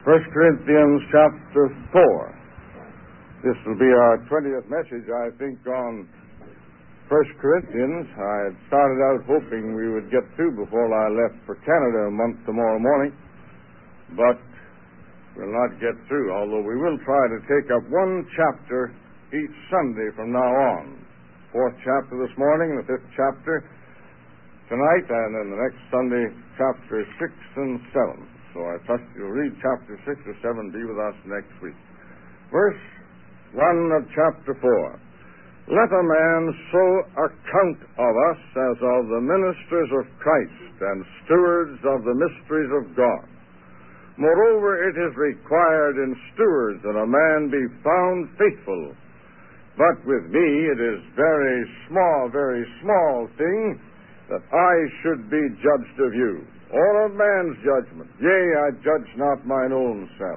1 Corinthians chapter 4. This will be our 20th message, I think, on 1 Corinthians. I had started out hoping we would get through before I left for Canada tomorrow morning, but we'll not get through, although we will try to take up one chapter each Sunday from now on. 4th chapter this morning, the 5th chapter tonight, and then the next Sunday, chapters 6 and 7. So I trust you'll read chapter 6 or 7, be with us next week. Verse 1 of chapter 4. Let a man so account of us as of the ministers of Christ and stewards of the mysteries of God. Moreover, it is required in stewards that a man be found faithful. But with me it is very small thing that I should be judged of you, or of man's judgment. Yea, I judge not mine own self.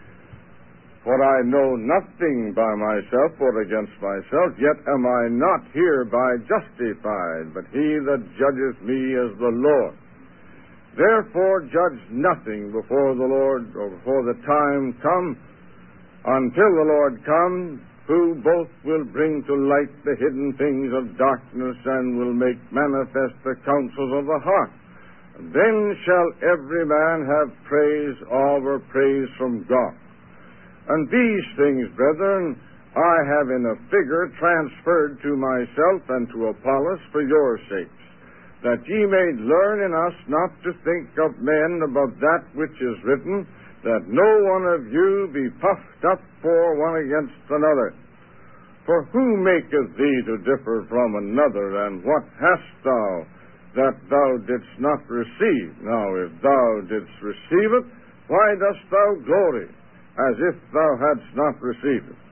For I know nothing by myself or against myself, yet am I not hereby justified, but he that judgeth me is the Lord. Therefore judge nothing before the Lord, or before the time come, until the Lord come, who both will bring to light the hidden things of darkness and will make manifest the counsels of the heart. Then shall every man have praise over praise from God. And these things, brethren, I have in a figure transferred to myself and to Apollos for your sakes, that ye may learn in us not to think of men above that which is written, that no one of you be puffed up for one against another. For who maketh thee to differ from another, and what hast thou that thou didst not receive? Now, if thou didst receive it, why dost thou glory, as if thou hadst not received it?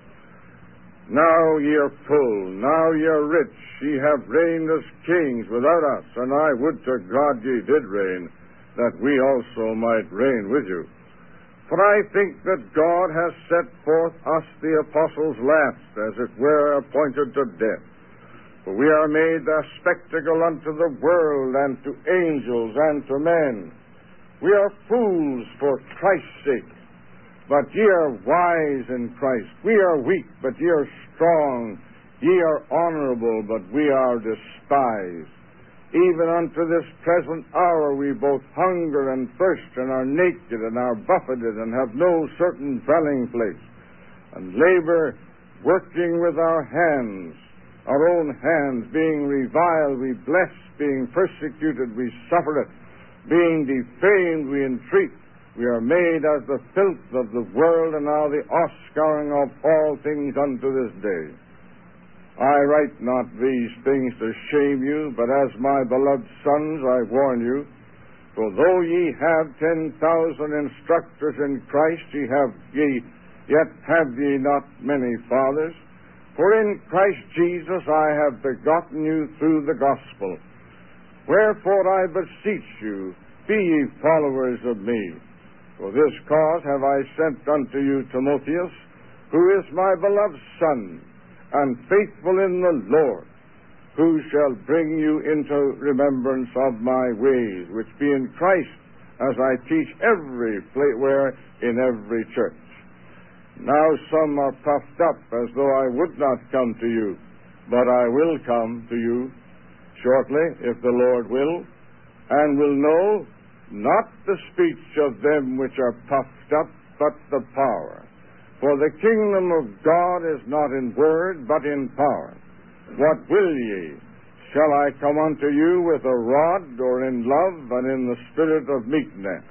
Now ye are full, now ye are rich, ye have reigned as kings without us, and I would to God ye did reign, that we also might reign with you. For I think that God has set forth us the apostles last, as it were appointed to death. For we are made a spectacle unto the world, and to angels, and to men. We are fools for Christ's sake, but ye are wise in Christ. We are weak, but ye are strong. Ye are honorable, but we are despised. Even unto this present hour we both hunger and thirst, and are naked, and are buffeted, and have no certain dwelling place, and labor, working with our hands, our own hands, being reviled, we bless, being persecuted, we suffer it, being defamed, we entreat. We are made as the filth of the world, and are the offscouring of all things unto this day. I write not these things to shame you, but as my beloved sons I warn you. For though ye have 10,000 instructors in Christ, yet have ye not many fathers. For in Christ Jesus I have begotten you through the gospel. Wherefore I beseech you, be ye followers of me. For this cause have I sent unto you Timotheus, who is my beloved son, and faithful in the Lord, who shall bring you into remembrance of my ways, which be in Christ, as I teach everywhere in every church. Now some are puffed up, as though I would not come to you, but I will come to you shortly, if the Lord will, and will know not the speech of them which are puffed up, but the power. For the kingdom of God is not in word, but in power. What will ye? Shall I come unto you with a rod, or in love, and in the spirit of meekness?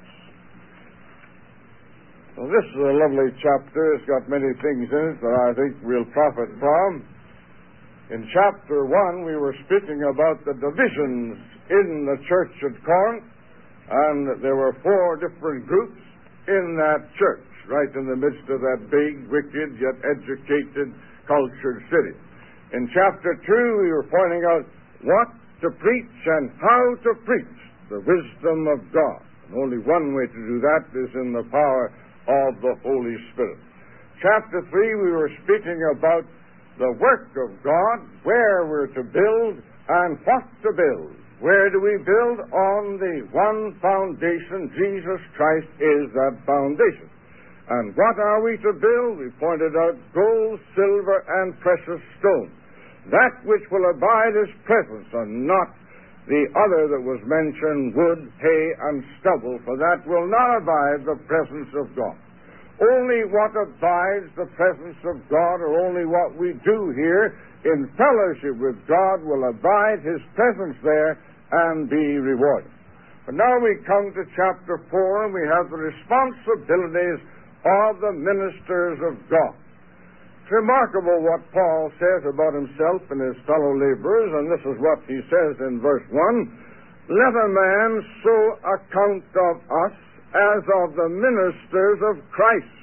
So this is a lovely chapter. It's got many things in it that I think we'll profit from. In chapter 1, we were speaking about the divisions in the church at Corinth, and there were 4 different groups in that church, right in the midst of that big, wicked, yet educated, cultured city. In chapter 2, we were pointing out what to preach and how to preach the wisdom of God. And only one way to do that is in the power of the Holy Spirit. Chapter 3, we were speaking about the work of God, where we're to build and what to build. Where do we build? On the one foundation. Jesus Christ is that foundation. And what are we to build? We pointed out gold, silver, and precious stone. That which will abide His presence, and not the other that was mentioned, wood, hay, and stubble, for that will not abide the presence of God. Only what abides the presence of God, or only what we do here in fellowship with God, will abide His presence there and be rewarded. But now we come to chapter 4, and we have the responsibilities of the ministers of God. It's remarkable what Paul says about himself and his fellow laborers, and this is what he says in verse 1. Let a man so account of us as of the ministers of Christ.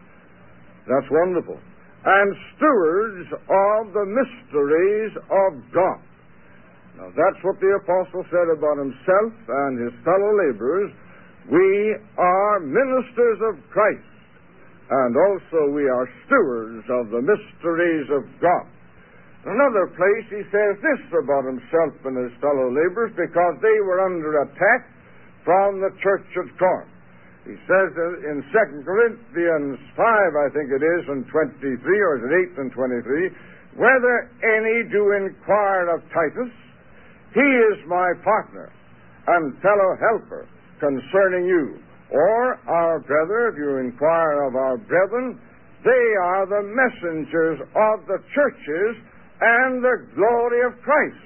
That's wonderful. And stewards of the mysteries of God. Now that's what the apostle said about himself and his fellow laborers. We are ministers of Christ. And also we are stewards of the mysteries of God. In another place he says this about himself and his fellow laborers, because they were under attack from the church at Corinth. He says in 2 Corinthians 5, I think it is, and 23, or is it 8 and 23, whether any do inquire of Titus, he is my partner and fellow helper concerning you. Or our brother, if you inquire of our brethren, they are the messengers of the churches and the glory of Christ.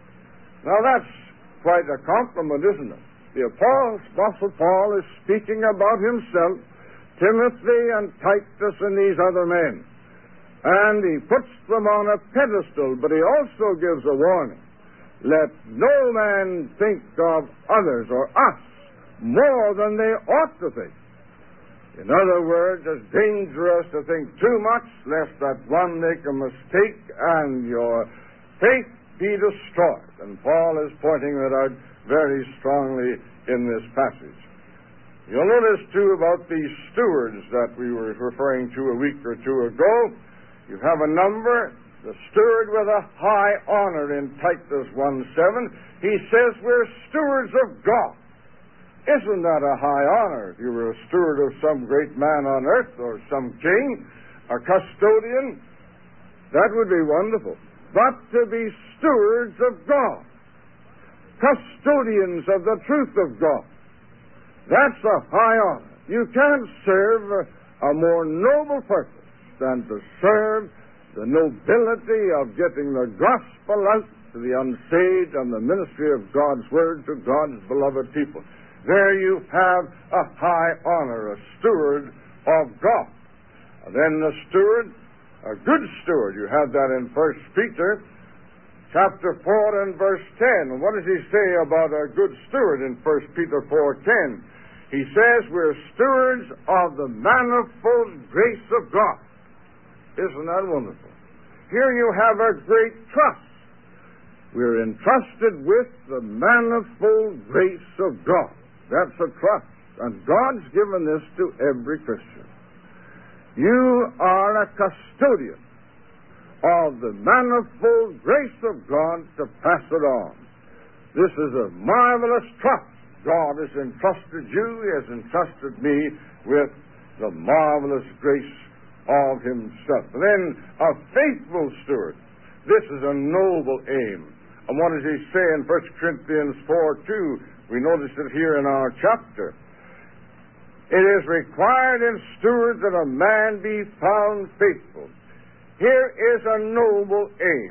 Now that's quite a compliment, isn't it? The Apostle Paul is speaking about himself, Timothy and Titus and these other men. And he puts them on a pedestal, but he also gives a warning. Let no man think of others or us more than they ought to think. In other words, it's dangerous to think too much, lest that one make a mistake and your faith be destroyed. And Paul is pointing that out very strongly in this passage. You'll notice, too, about these stewards that we were referring to a week or two ago. You have a number, the steward with a high honor in Titus 1:7. He says we're stewards of God. Isn't that a high honor? If you were a steward of some great man on earth, or some king, a custodian, that would be wonderful. But to be stewards of God, custodians of the truth of God, that's a high honor. You can't serve a more noble purpose than to serve the nobility of getting the gospel out to the unsaved and the ministry of God's word to God's beloved people. There you have a high honor, a steward of God. And then the steward, a good steward, you have that in 1 Peter chapter 4 and verse 10. And what does he say about a good steward in 1 Peter 4:10? He says we're stewards of the manifold grace of God. Isn't that wonderful? Here you have a great trust. We're entrusted with the manifold grace of God. That's a trust. And God's given this to every Christian. You are a custodian of the manifold grace of God to pass it on. This is a marvelous trust. God has entrusted you, He has entrusted me with the marvelous grace of Himself. And then a faithful steward. This is a noble aim. And what does he say in 1 Corinthians 4:2? We notice it here in our chapter. It is required in stewards that a man be found faithful. Here is a noble aim.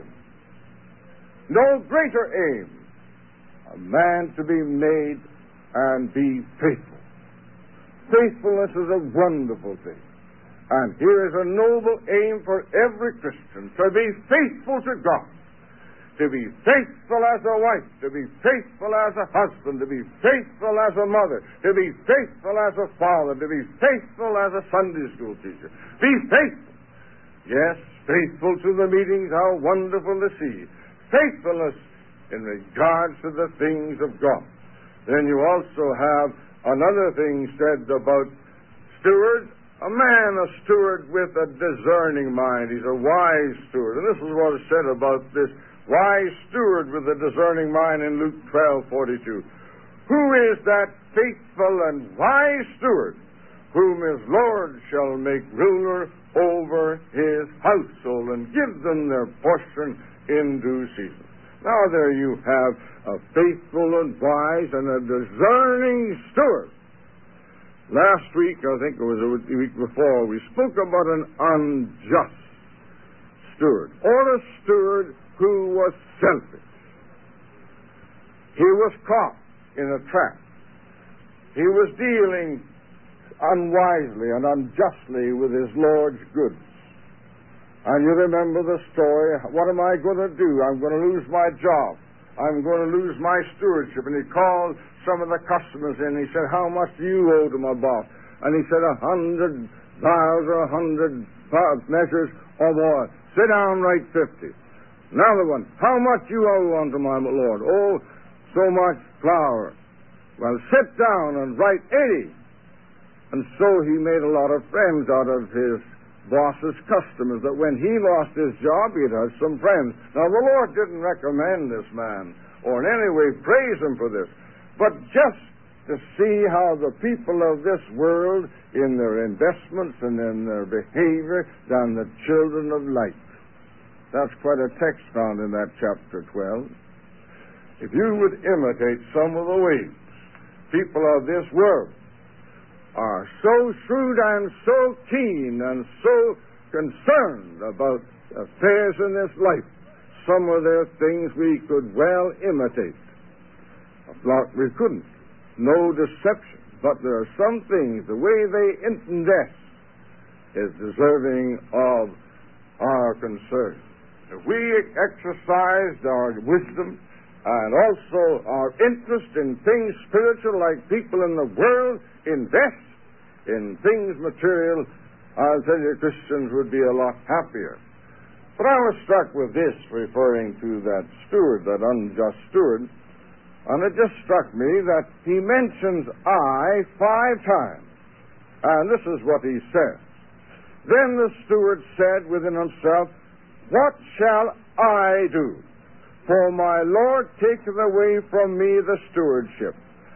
No greater aim. A man to be made and be faithful. Faithfulness is a wonderful thing. And here is a noble aim for every Christian, to be faithful to God. To be faithful as a wife, to be faithful as a husband, to be faithful as a mother, to be faithful as a father, to be faithful as a Sunday school teacher. Be faithful. Yes, faithful to the meetings, how wonderful to see. Faithfulness in regards to the things of God. Then you also have another thing said about stewards. A man, a steward with a discerning mind. He's a wise steward. And this is what is said about this wise steward with a discerning mind in Luke 12:42. Who is that faithful and wise steward whom his Lord shall make ruler over his household, and give them their portion in due season. Now there you have a faithful and wise and a discerning steward. Last week, I think it was the week before, we spoke about an unjust steward, or a steward who was selfish. He was caught in a trap. He was dealing unwisely and unjustly with his Lord's goods. And you remember the story, what am I going to do? I'm going to lose my job. I'm going to lose my stewardship. And he called some of the customers in. He said, how much do you owe to my boss? And he said, 100 vials or 100 measures of oil. Sit down, write 50. Another one, how much you owe unto my Lord? Oh, so much flour. Well, sit down and write 80. And so he made a lot of friends out of his boss's customers, that when he lost his job, he'd have some friends. Now, the Lord didn't recommend this man or in any way praise him for this, but just to see how the people of this world, in their investments and in their behavior, than the children of light. That's quite a text found in that chapter 12. If you would imitate some of the ways people of this world are so shrewd and so keen and so concerned about affairs in this life, some of their things we could well imitate. Not we couldn't. No deception. But there are some things, the way they invest is deserving of our concern. If we exercised our wisdom and also our interest in things spiritual, like people in the world invest in things material, I'll tell you, Christians would be a lot happier. But I was struck with this, referring to that steward, that unjust steward, and it just struck me that he mentions I 5 times. And this is what he says. Then the steward said within himself, what shall I do? For my Lord taketh away from me the stewardship.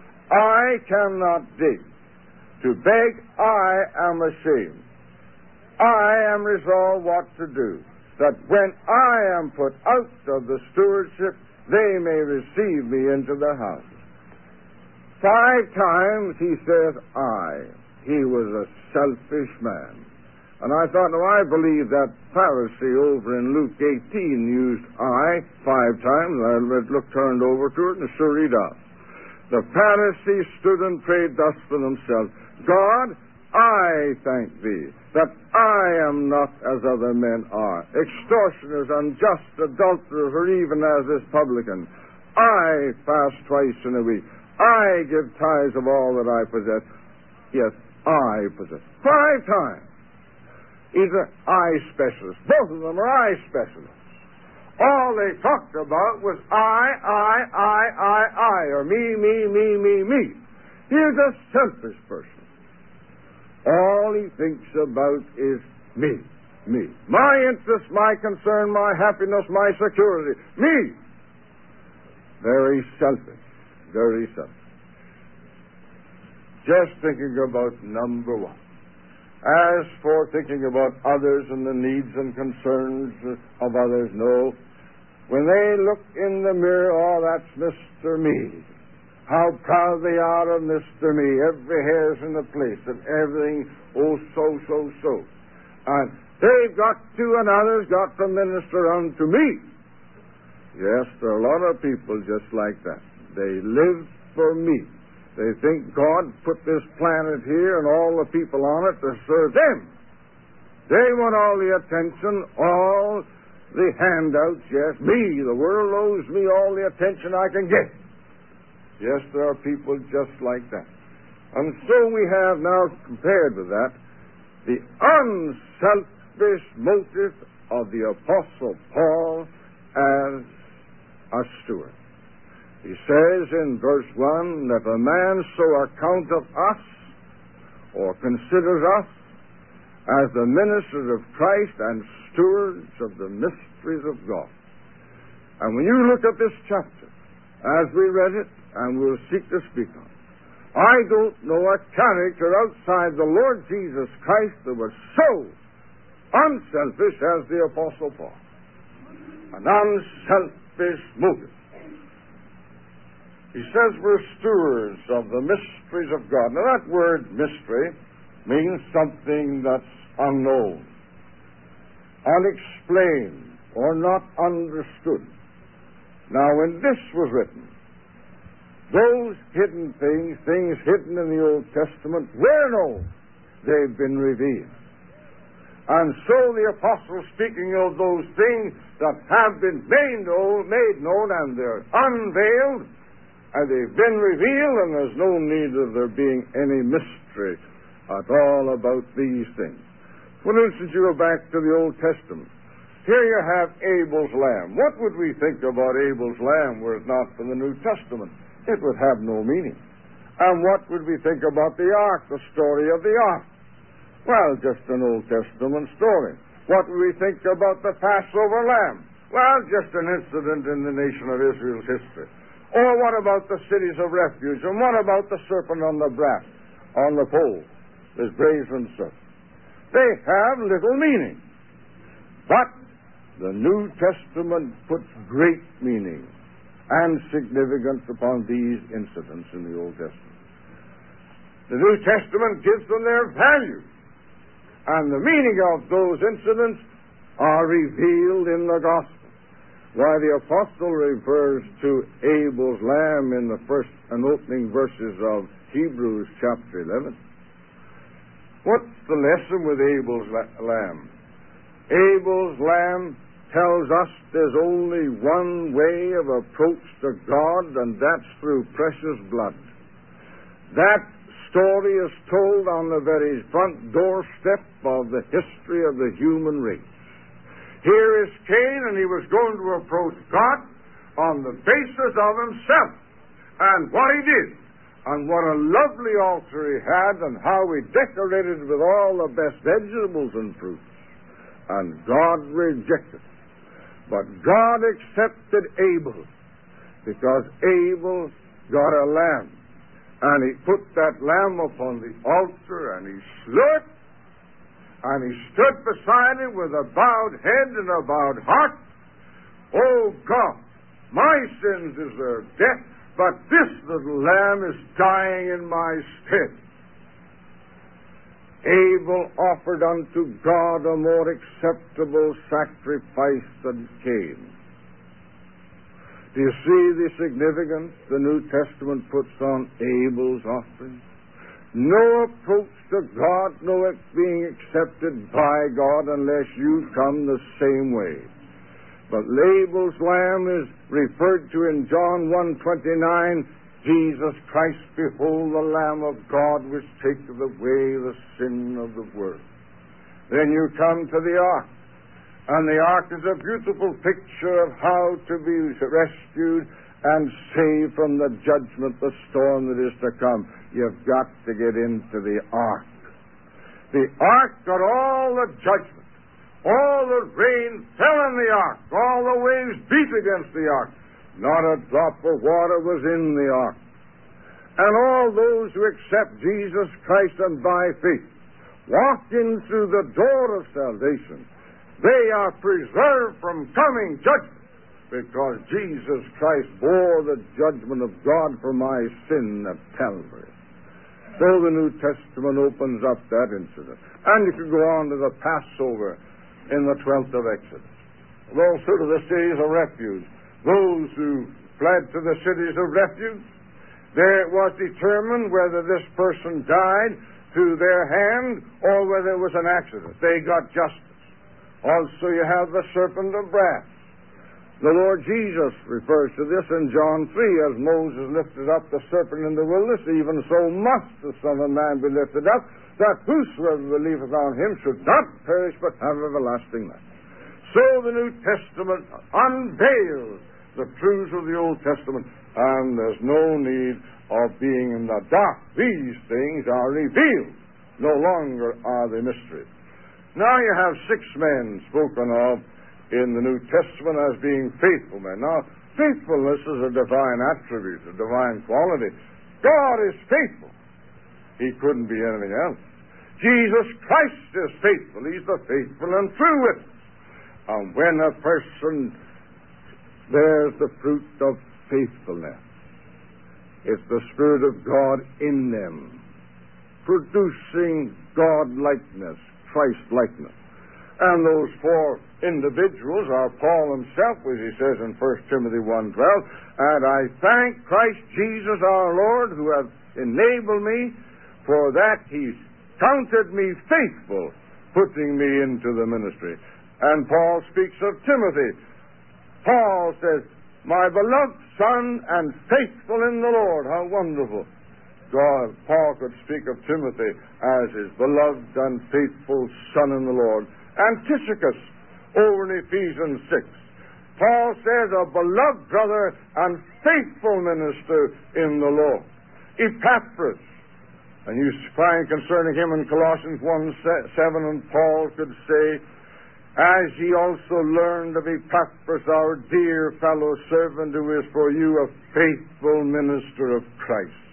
I cannot dig. To beg, I am ashamed. I am resolved what to do, that when I am put out of the stewardship, they may receive me into the house. 5 times he says, I. He was a selfish man. And I thought, no, I believe that Pharisee over in Luke 18 used I 5 times. I turned over to it, and sure he does. The Pharisee stood and prayed thus for himself, God, I thank thee that I am not as other men are, extortioners, unjust, adulterers, or even as this publican. I fast twice in a week. I give tithes of all that I possess. Yes, I possess. 5 times. He's an eye specialist. Both of them are eye specialists. All they talked about was I, or me. He's a selfish person. All he thinks about is me. My interest, my concern, my happiness, my security. Me. Very selfish. Just thinking about number one. As for thinking about others and the needs and concerns of others, no. When they look in the mirror, oh, that's Mr. Me. How proud they are of Mr. Me. Every hair's in the place and everything, oh, so. And they've got to, and others got to minister unto me. Yes, there are a lot of people just like that. They live for me. They think God put this planet here and all the people on it to serve them. They want all the attention, all the handouts. Yes, me. The world owes me all the attention I can get. Yes, there are people just like that. And so we have now, compared with that, the unselfish motive of the Apostle Paul as a steward. He says in verse 1 that a man so accounteth us, or considers us, as the ministers of Christ and stewards of the mysteries of God. And when you look at this chapter, as we read it, and we'll seek to speak on, I don't know a character outside the Lord Jesus Christ that was so unselfish as the Apostle Paul. An unselfish motive. He says we're stewards of the mysteries of God. Now that word mystery means something that's unknown, unexplained, or not understood. Now when this was written, those hidden things hidden in the Old Testament, were known. They've been revealed. And so the apostle, speaking of those things that have been made known, and they're unveiled, and they've been revealed, and there's no need of there being any mystery at all about these things. For instance, you go back to the Old Testament. Here you have Abel's lamb. What would we think about Abel's lamb were it not for the New Testament? It would have no meaning. And what would we think about the ark, the story of the ark? Well, just an Old Testament story. What would we think about the Passover lamb? Well, just an incident in the nation of Israel's history. Or what about the cities of refuge? And what about the serpent on the brass, on the pole, this brazen serpent? They have little meaning. But the New Testament puts great meaning and significance upon these incidents in the Old Testament. The New Testament gives them their value. And the meaning of those incidents are revealed in the Gospel. Why the apostle refers to Abel's lamb in the first and opening verses of Hebrews chapter 11. What's the lesson with Abel's lamb? Abel's lamb tells us there's only one way of approach to God, and that's through precious blood. That story is told on the very front doorstep of the history of the human race. Here is Cain, and he was going to approach God on the basis of himself, and what he did, and what a lovely altar he had, and how he decorated with all the best vegetables and fruits. And God rejected. But God accepted Abel, because Abel got a lamb. And he put that lamb upon the altar, and he slew it, and he stood beside it with a bowed head and a bowed heart. Oh God, my sins deserve death, but this little lamb is dying in my stead. Abel offered unto God a more acceptable sacrifice than Cain. Do you see the significance the New Testament puts on Abel's offering? No approach to God, no being accepted by God unless you come the same way. But Abel's lamb is referred to in John 1:29, Jesus Christ, behold the Lamb of God which taketh away the sin of the world. Then you come to the ark. And the ark is a beautiful picture of how to be rescued and saved from the judgment, the storm that is to come. You've got to get into the ark. The ark got all the judgment. All the rain fell in the ark. All the waves beat against the ark. Not a drop of water was in the ark. And all those who accept Jesus Christ and by faith walk in through the door of salvation. They are preserved from coming judgment, because Jesus Christ bore the judgment of God for my sin at Calvary. So the New Testament opens up that incident. And you can go on to the Passover in the 12th of Exodus. Also to the cities of refuge. Those who fled to the cities of refuge, there it was determined whether this person died through their hand or whether it was an accident. They got justice. Also you have the serpent of brass. The Lord Jesus refers to this in John 3, as Moses lifted up the serpent in the wilderness, even so must the Son of Man be lifted up, that whosoever believeth on him should not perish but have everlasting life. So the New Testament unveils the truths of the Old Testament, and there's no need of being in the dark. These things are revealed. No longer are they mysteries. Now you have 6 men spoken of in the New Testament as being faithful men. Now, faithfulness is a divine attribute, a divine quality. God is faithful. He couldn't be anything else. Jesus Christ is faithful. He's the faithful and true witness. And when a person bears the fruit of faithfulness, it's the Spirit of God in them, producing God-likeness, Christ-likeness. And those four individuals are Paul himself, as he says in 1 Timothy 1:12, and I thank Christ Jesus our Lord, who hath enabled me, for that he's counted me faithful, putting me into the ministry. And Paul speaks of Timothy. Paul says, my beloved son and faithful in the Lord. How wonderful. Paul could speak of Timothy as his beloved and faithful son in the Lord. And Tychicus, over in Ephesians 6, Paul says, a beloved brother and faithful minister in the Lord. Epaphras, and you find concerning him in Colossians 1:7, and Paul could say, as ye also learned of Epaphras, our dear fellow servant, who is for you a faithful minister of Christ.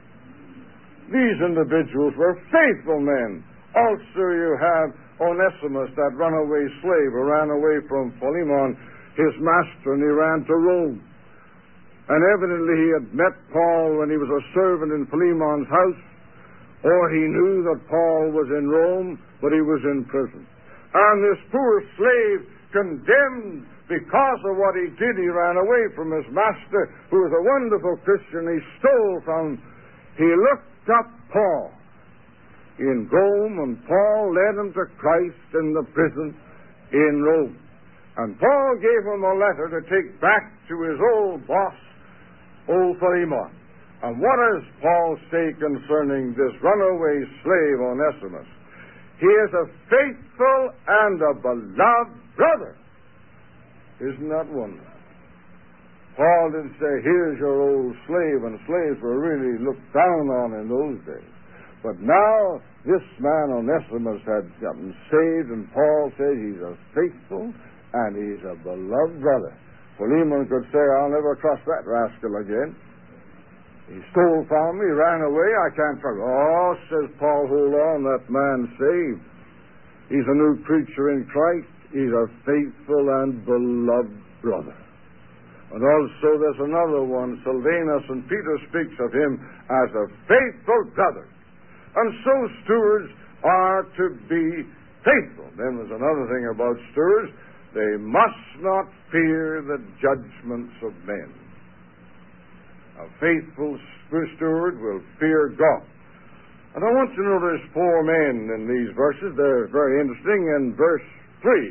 These individuals were faithful men. Also you have Onesimus, that runaway slave who ran away from Philemon, his master, and he ran to Rome. And evidently he had met Paul when he was a servant in Philemon's house, or he knew that Paul was in Rome, but he was in prison. And this poor slave, condemned because of what he did, he ran away from his master, who was a wonderful Christian. He stole from him. He looked up Paul in Rome, and Paul led him to Christ in the prison in Rome. And Paul gave him a letter to take back to his old boss, old Philemon. And what does Paul say concerning this runaway slave Onesimus? He is a faithful and a beloved brother. Isn't that wonderful? Paul didn't say, here's your old slave, and slaves were really looked down on in those days. But now, this man Onesimus had gotten saved, and Paul says he's a faithful and he's a beloved brother. Philemon could say, I'll never trust that rascal again. He stole from me, he ran away, I can't trust him. Oh, says Paul, hold on, that man's saved. He's a new creature in Christ. He's a faithful and beloved brother. And also there's another one, Silvanus, and Peter speaks of him as a faithful brother. And so stewards are to be faithful. Then there's another thing about stewards. They must not fear the judgments of men. A faithful steward will fear God. And I want you to notice four men in these verses. They're very interesting. In verse 3,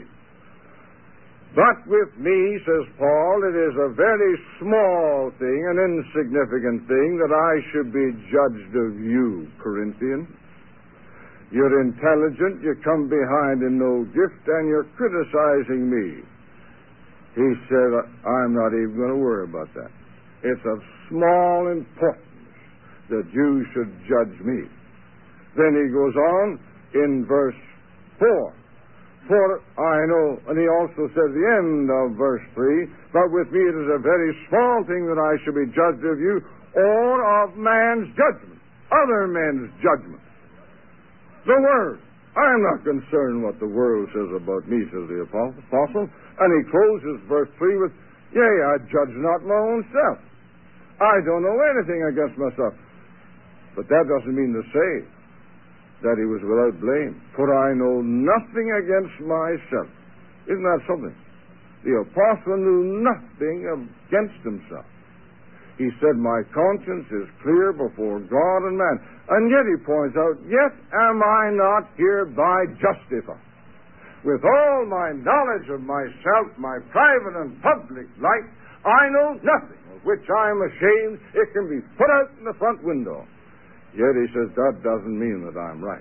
but with me, says Paul, it is a very small thing, an insignificant thing, that I should be judged of you, Corinthians. You're intelligent, you come behind in no gift, and you're criticizing me. He said, I'm not even going to worry about that. It's of small importance that you should judge me. Then he goes on in verse 4. For I know, and he also said at the end of verse 3, but with me it is a very small thing that I should be judged of you, or of man's judgment, other men's judgment. The Word. I am not concerned what the world says about me, says the apostle. And he closes verse 3 with, yea, I judge not my own self. I don't know anything against myself. But that doesn't mean to say that he was without blame. For I know nothing against myself. Isn't that something? The apostle knew nothing against himself. He said, my conscience is clear before God and man. And yet he points out, yet am I not hereby justified. With all my knowledge of myself, my private and public life, I know nothing of which I am ashamed. It can be put out in the front window. Yet he says, that doesn't mean that I'm right.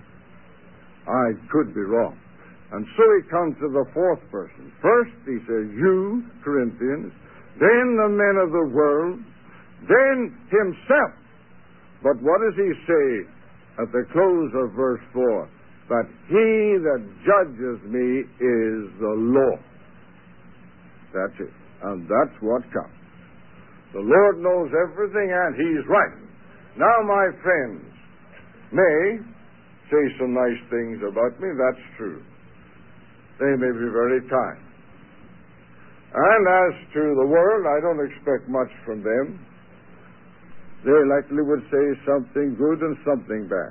I could be wrong. And so he comes to the fourth person. First, he says, you, Corinthians, then the men of the world, then himself. But what does he say at the close of verse 4? But he that judges me is the Lord. That's it. And that's what counts. The Lord knows everything, and he's right. Now, my friends may say some nice things about me, that's true. They may be very kind. And as to the world, I don't expect much from them. They likely would say something good and something bad.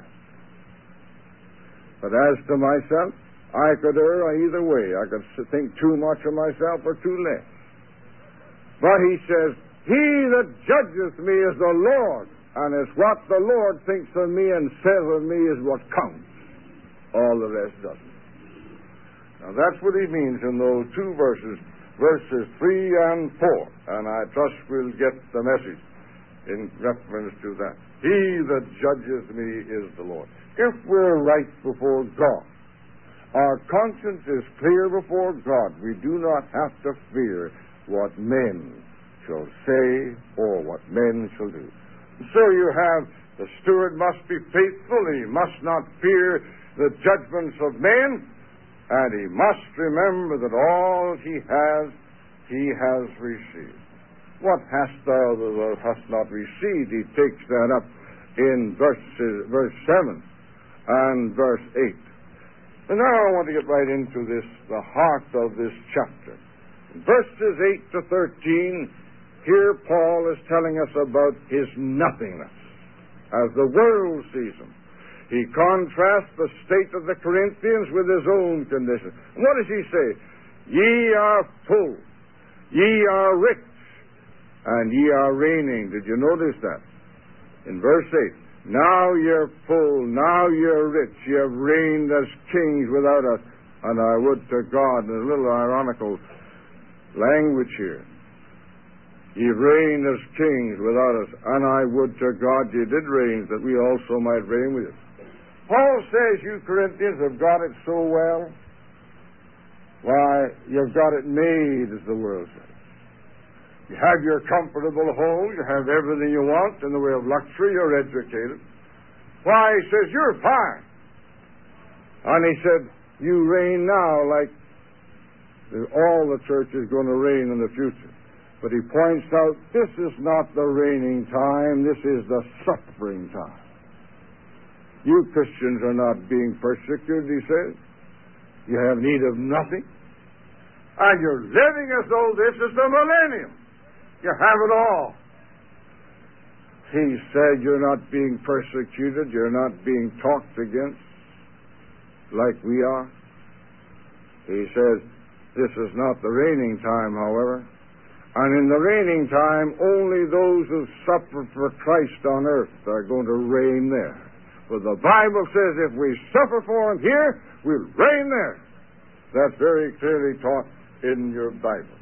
But as to myself, I could err either way. I could think too much of myself or too less. But he says, he that judgeth me is the Lord, and it's what the Lord thinks of me and says of me is what counts. All the rest doesn't. Now that's what he means in those two verses 3 and 4. And I trust we'll get the message in reference to that. He that judgeth me is the Lord. If we're right before God, our conscience is clear before God, we do not have to fear what men shall say or what men shall do. So you have the steward must be faithful, he must not fear the judgments of men, and he must remember that all he has received. What hast thou that thou hast not received? He takes that up in verse 7 and verse 8. And now I want to get right into this, the heart of this chapter. In verses 8 to 13, here Paul is telling us about his nothingness as the world sees him. He contrasts the state of the Corinthians with his own condition. And what does he say? Ye are full, ye are rich, and ye are reigning. Did you notice that? In verse 8, now you're full, now you're rich, you have reigned as kings without us. And I would to God, there's a little ironical language here. Ye reigned as kings without us, and I would to God ye did reign, that we also might reign with you. Paul says you Corinthians have got it so well. Why, you've got it made, as the world says. You have your comfortable home, you have everything you want in the way of luxury, you're educated. Why, he says, you're fine. And he said, you reign now like all the church is going to reign in the future. But he points out, this is not the reigning time, this is the suffering time. You Christians are not being persecuted, he says. You have need of nothing. And you're living as though this is the millennium. You have it all. He said you're not being persecuted, you're not being talked against like we are. He says this is not the reigning time, however. And in the reigning time, only those who suffer for Christ on earth are going to reign there. For the Bible says if we suffer for him here, we'll reign there. That's very clearly taught in your Bible.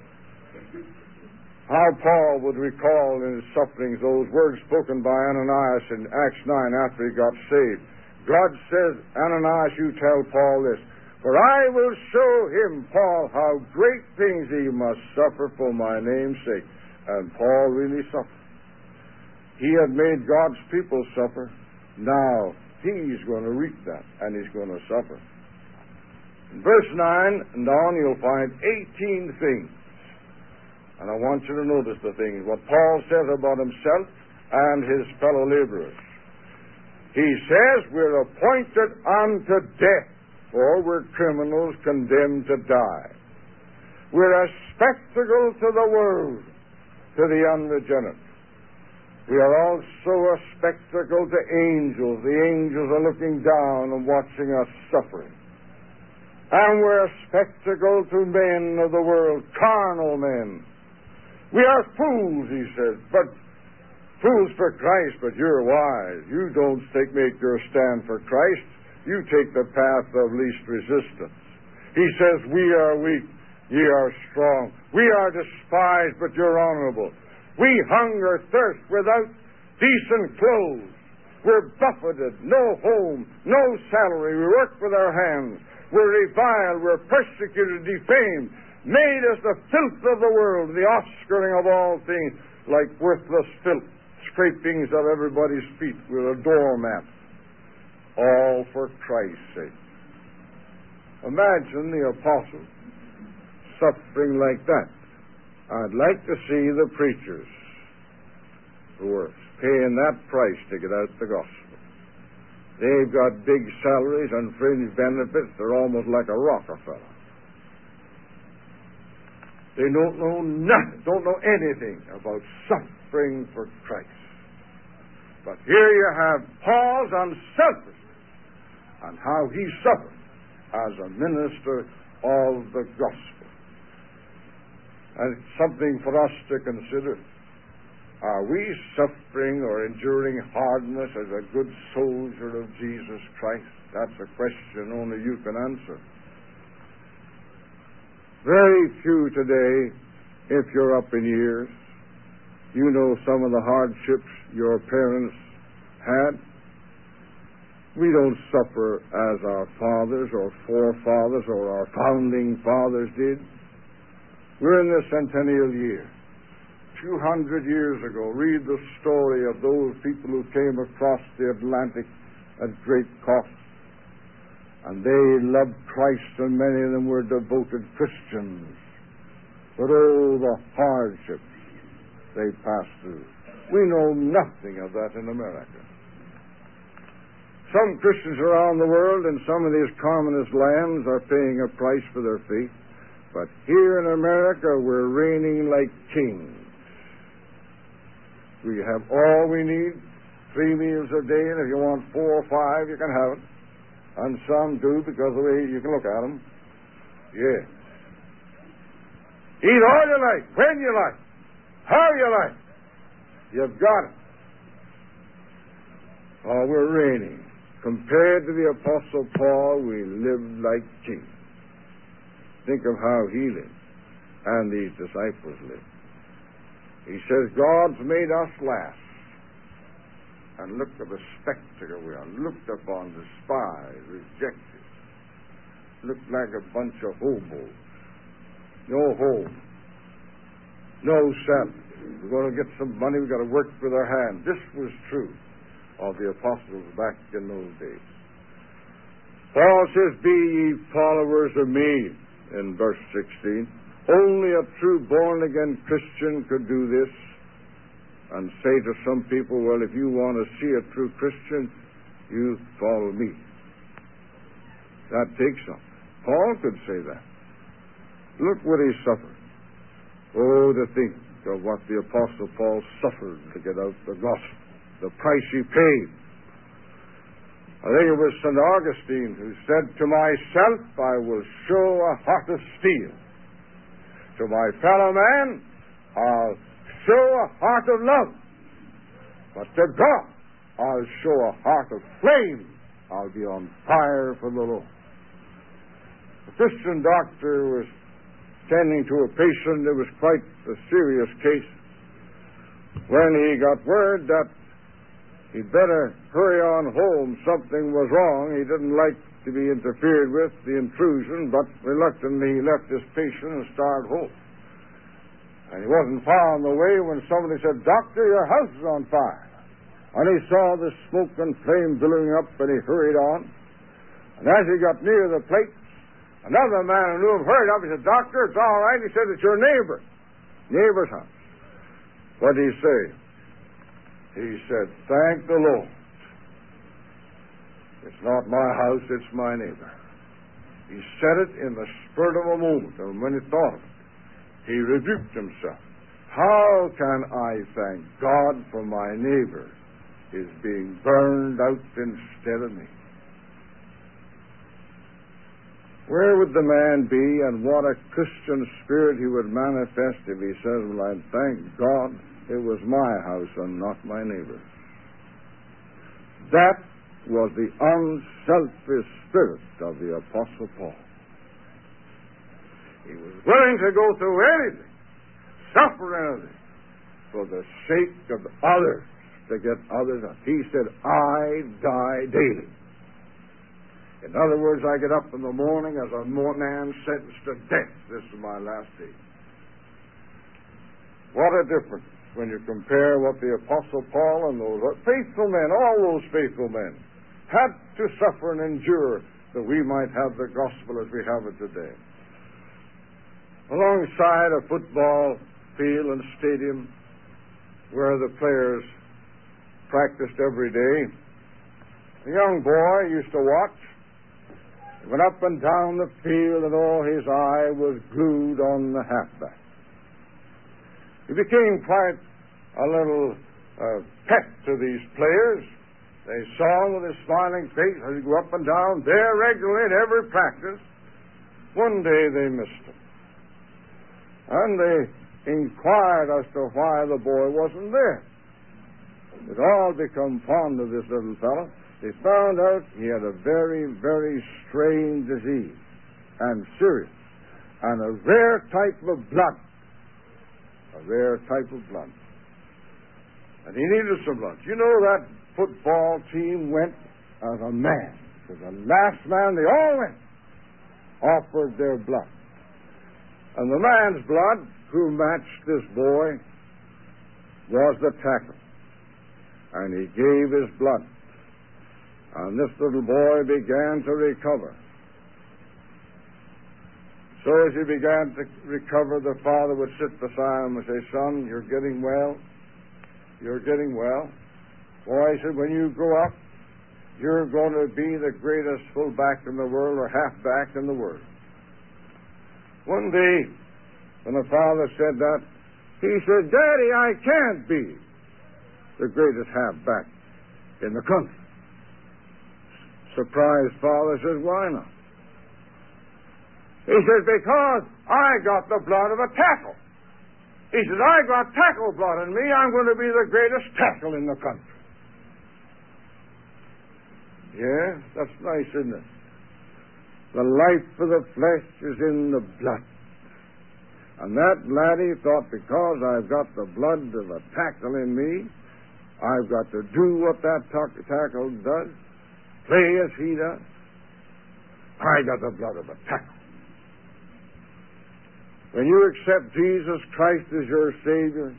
How Paul would recall in his sufferings those words spoken by Ananias in Acts 9 after he got saved. God says, Ananias, you tell Paul this, for I will show him, Paul, how great things he must suffer for my name's sake. And Paul really suffered. He had made God's people suffer. Now he's going to reap that, and he's going to suffer. In verse 9 and on, you'll find 18 things. And I want you to notice the things, what Paul says about himself and his fellow laborers. He says we're appointed unto death, for we're criminals condemned to die. We're a spectacle to the world, to the unregenerate. We are also a spectacle to angels. The angels are looking down and watching us suffering. And we're a spectacle to men of the world, carnal men. We are fools, he says, but fools for Christ, but you're wise. You don't make your stand for Christ. You take the path of least resistance. He says, we are weak, ye are strong. We are despised, but you're honorable. We hunger, thirst, without decent clothes. We're buffeted, no home, no salary. We work with our hands. We're reviled, we're persecuted, defamed, made as the filth of the world, the offscouring of all things, like worthless filth, scrapings of everybody's feet. We're a doormat. All for Christ's sake. Imagine the apostle suffering like that. I'd like to see the preachers who were paying that price to get out the gospel. They've got big salaries and fringe benefits. They're almost like a Rockefeller. They don't know nothing, don't know anything about suffering for Christ. But here you have Paul's unselfishness and how he suffered as a minister of the gospel. And it's something for us to consider. Are we suffering or enduring hardness as a good soldier of Jesus Christ? That's a question only you can answer. Very few today, if you're up in years, you know some of the hardships your parents had. We don't suffer as our fathers or forefathers or our founding fathers did. We're in the centennial year. 200 years ago, read the story of those people who came across the Atlantic at great cost. And they loved Christ, and many of them were devoted Christians. But oh, the hardships they passed through. We know nothing of that in America. Some Christians around the world in some of these communist lands are paying a price for their faith. But here in America, we're reigning like kings. We have all we need, 3 meals a day, and if you want 4 or 5, you can have it. And some do because of the way you can look at them. Yes. Eat all you like, when you like, how you like. You've got it. Oh, we're reigning. Compared to the Apostle Paul, we live like kings. Think of how he lived and these disciples lived. He says, God's made us last. And look at the spectacle we are. Looked upon, despised, rejected. Looked like a bunch of hobos. No home. No salary. We're going to get some money, we've got to work with our hands. This was true of the apostles back in those days. Paul says, be ye followers of me, in verse 16. Only a true born-again Christian could do this. And say to some people, well, if you want to see a true Christian, you follow me. That takes something. Paul could say that. Look what he suffered. Oh, to think of what the Apostle Paul suffered to get out the gospel, the price he paid. I think it was St. Augustine who said, to myself I will show a heart of steel. To my fellow man, I'll show a heart of love. But to God, I'll show a heart of flame. I'll be on fire for the Lord. The Christian doctor was tending to a patient. It was quite a serious case. When he got word that he'd better hurry on home, something was wrong. He didn't like to be interfered with, the intrusion, but reluctantly he left his patient and started home. And he wasn't far on the way when somebody said, Doctor, your house is on fire. And he saw the smoke and flame billowing up, and he hurried on. And as he got near the place, another man who knew him hurried up. He said, Doctor, it's all right. He said, it's your neighbor's house. What did he say? He said, thank the Lord. It's not my house, it's my neighbor. He said it in the spur of a moment, and when he thought of it, he rebuked himself. How can I thank God for my neighbor is being burned out instead of me? Where would the man be, and what a Christian spirit he would manifest if he says, well, I thank God it was my house and not my neighbor's. That was the unselfish spirit of the Apostle Paul. He was willing to go through anything, suffer anything, for the sake of others, to get others up. He said, I die daily. In other words, I get up in the morning as a man sentenced to death. This is my last day. What a difference when you compare what the Apostle Paul and those faithful men, all those faithful men, had to suffer and endure that we might have the gospel as we have it today. Alongside a football field and stadium where the players practiced every day. A young boy used to watch. He went up and down the field, and all his eye was glued on the halfback. He became quite a little pet to these players. They saw him with his smiling face as he go up and down there regularly at every practice. One day they missed him. And they inquired as to why the boy wasn't there. They'd all become fond of this little fellow. They found out he had a very, very strange disease, and serious, and a rare type of blood. A rare type of blood. And he needed some blood. You know, that football team went as a man. To the last man, they all went, offered their blood. And the man's blood, who matched this boy, was the tackle. And he gave his blood. And this little boy began to recover. So as he began to recover, the father would sit beside him and say, "Son, you're getting well. You're getting well. Boy," he said, "when you grow up, you're going to be the greatest fullback in the world or halfback in the world." One day, when the father said that, he said, "Daddy, I can't be the greatest halfback in the country." Surprised father says, "Why not?" He says, "Because I got the blood of a tackle." He says, "I got tackle blood in me. I'm going to be the greatest tackle in the country." Yeah, that's nice, isn't it? The life of the flesh is in the blood. And that laddie thought, because I've got the blood of a tackle in me, I've got to do what that tackle does, play as he does. I got the blood of a tackle. When you accept Jesus Christ as your Savior,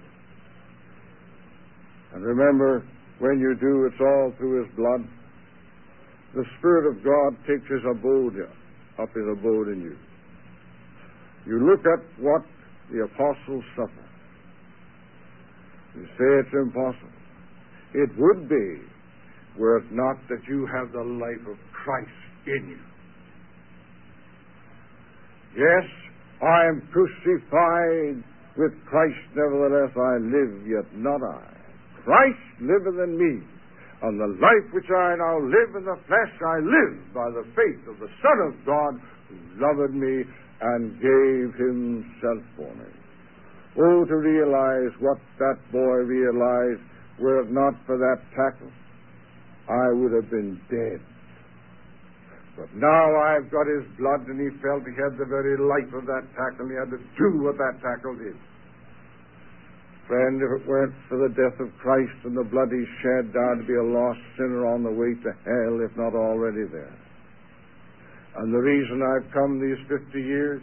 and remember, when you do, it's all through His blood, the Spirit of God takes His abode up His abode in you. You look at what the apostles suffered. You say it's impossible. It would be, were it not that you have the life of Christ in you. Yes, I am crucified with Christ, nevertheless I live, yet not I. Christ liveth in me, and the life which I now live in the flesh I live by the faith of the Son of God, who loved me and gave Himself for me. Oh, to realize what that boy realized, were it not for that tackle, I would have been dead. But now I've got his blood, and he felt he had the very life of that tackle. He had to do what that tackle did. Friend, if it weren't for the death of Christ and the blood He shed, I'd be a lost sinner on the way to hell, if not already there. And the reason I've come these 50 years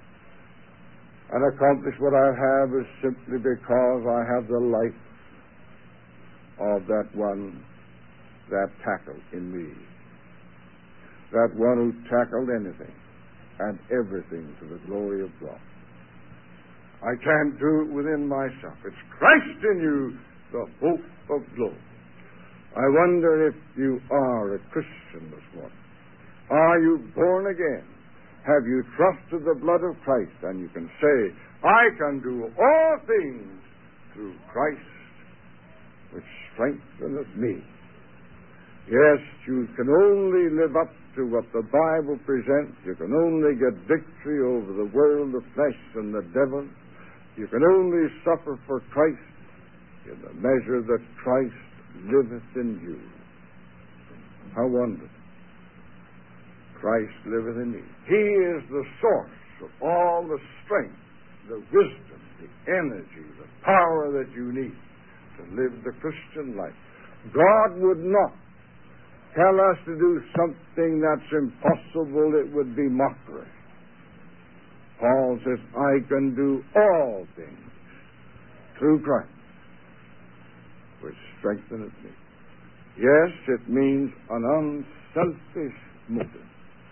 and accomplished what I have is simply because I have the life of that one, that tackle in me. That one who tackled anything and everything to the glory of God. I can't do it within myself. It's Christ in you, the hope of glory. I wonder if you are a Christian this morning. Are you born again? Have you trusted the blood of Christ? And you can say, I can do all things through Christ, which strengtheneth me. Yes, you can only live up to what the Bible presents. You can only get victory over the world, the flesh, and the devil. You can only suffer for Christ in the measure that Christ liveth in you. How wonderful. Christ liveth in me. He is the source of all the strength, the wisdom, the energy, the power that you need to live the Christian life. God would not tell us to do something that's impossible. It would be mockery. Paul says, I can do all things through Christ, which strengtheneth me. Yes, it means an unselfish motive.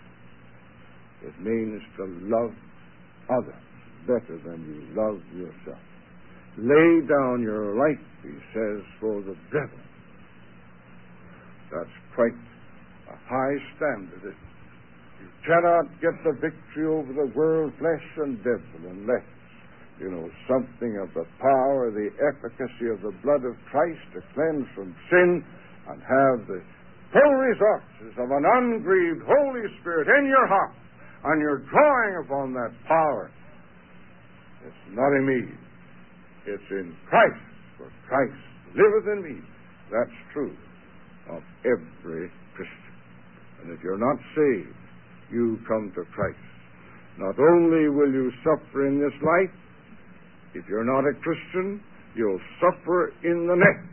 It means to love others better than you love yourself. Lay down your life, he says, for the brethren. That's quite a high standard. You cannot get the victory over the world, flesh, and devil unless you know something of the power, the efficacy of the blood of Christ to cleanse from sin and have the full resources of an ungrieved Holy Spirit in your heart, and you're drawing upon that power. It's not in me. It's in Christ, for Christ liveth in me. That's true of every Christian. And if you're not saved, you come to Christ. Not only will you suffer in this life, if you're not a Christian, you'll suffer in the next.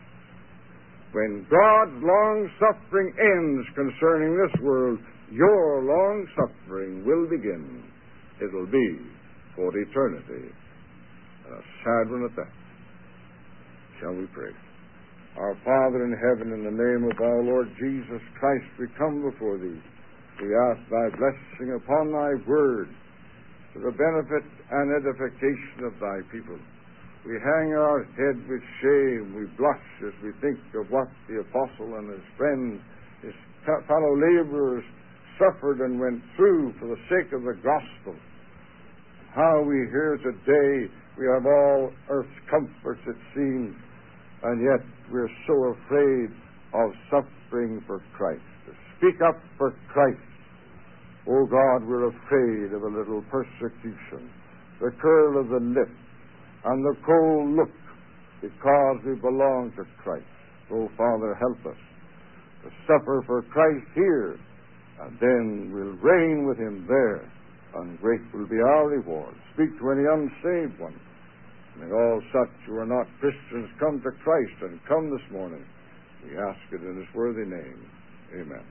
When God's long-suffering ends concerning this world, your long-suffering will begin. It'll be for eternity. And a sad one at that. Shall we pray? Our Father in heaven, in the name of our Lord Jesus Christ, we come before Thee. We ask Thy blessing upon Thy word to the benefit and edification of Thy people. We hang our head with shame. We blush as we think of what the apostle and his friends, his fellow laborers, suffered and went through for the sake of the gospel. How we hear today we have all earth's comforts, it seems, and yet we're so afraid of suffering for Christ. To speak up for Christ. Oh God, we're afraid of a little persecution, the curl of the lip, and the cold look, because we belong to Christ. Oh Father, help us to suffer for Christ here, and then we'll reign with Him there, and great will be our reward. Speak to any unsaved one. May all such who are not Christians come to Christ, and come this morning. We ask it in His worthy name. Amen.